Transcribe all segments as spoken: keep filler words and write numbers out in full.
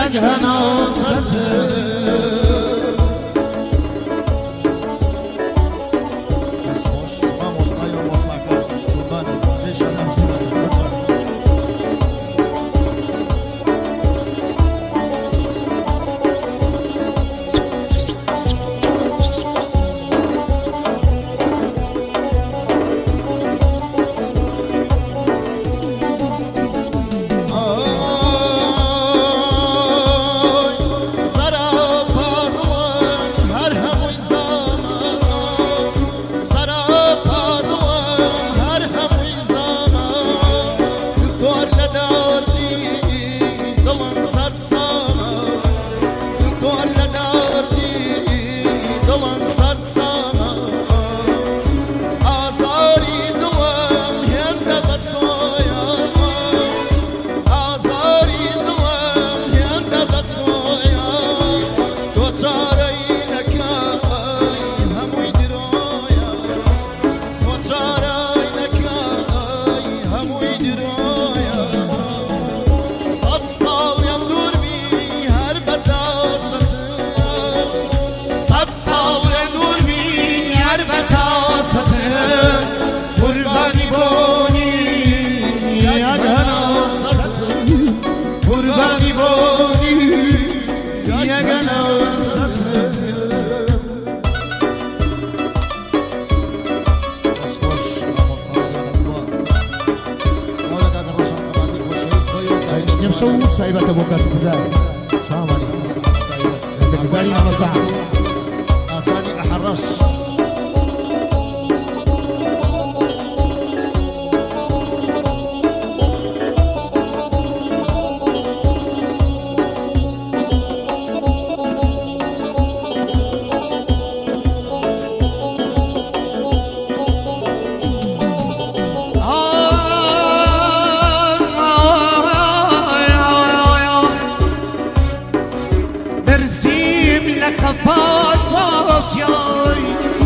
یک هناسته شو طيبة بوكات الجزائر. السلام عليكم. انت جزائري انا صعب. اساني احرش. خفات واشياي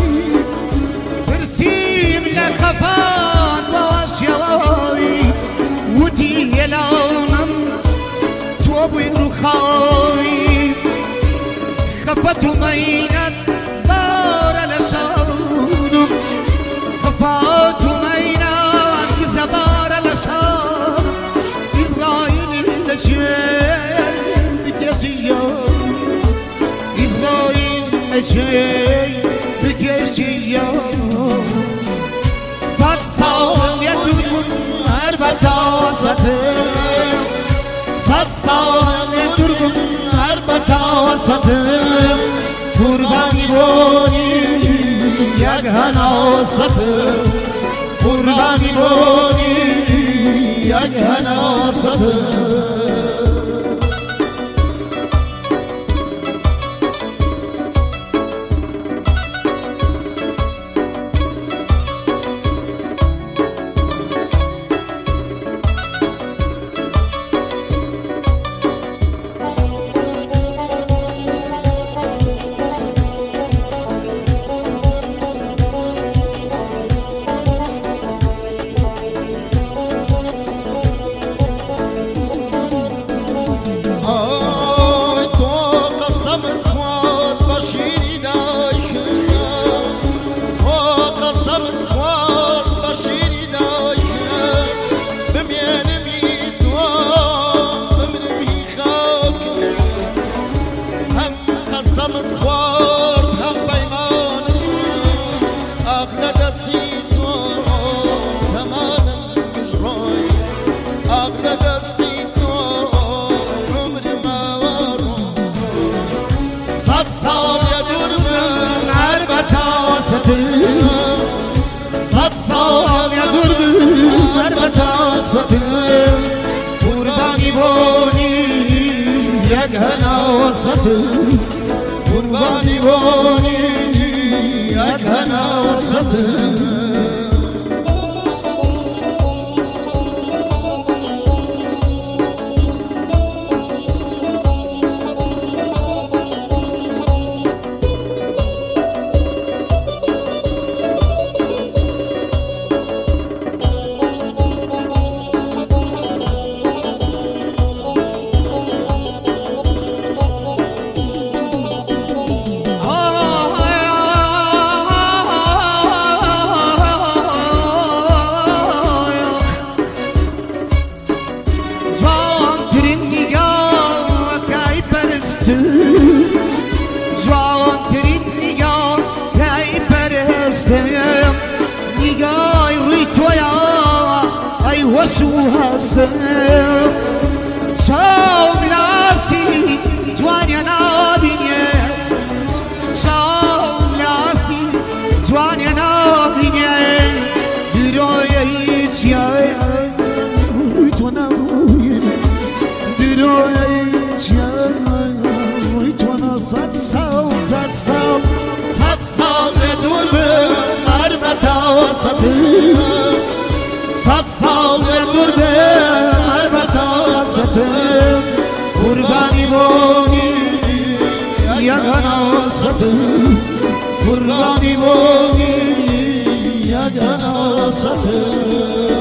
برسيم لخفات واشياي ودي يلونم توبي رخاي خفت مينت بار لشانم خفات مينت بزبار لشانم إسرائيل لشين بكيسيان إسرائيل مجي بكيسيان صد سال يدوم هر بتاسته صد سال يدوم هر بتاسته قربانی بونی یک هناسته قربانی بونی یک هناسته صد سال يدور بالمربطاسة قرباني بوني یک هناسة قرباني بوني یک هناسة هستم شام لاسی جوانی نابینه شام لاسی جوانی نابینه دروی چیای تو نبوینه دروی چیای تو نه صد سال صد سال صد سال دور به مربتا وسطم صد سال دور به مربتا وسطم قربانی بونی یگانا وسطم قربانی بونی یگانا وسطم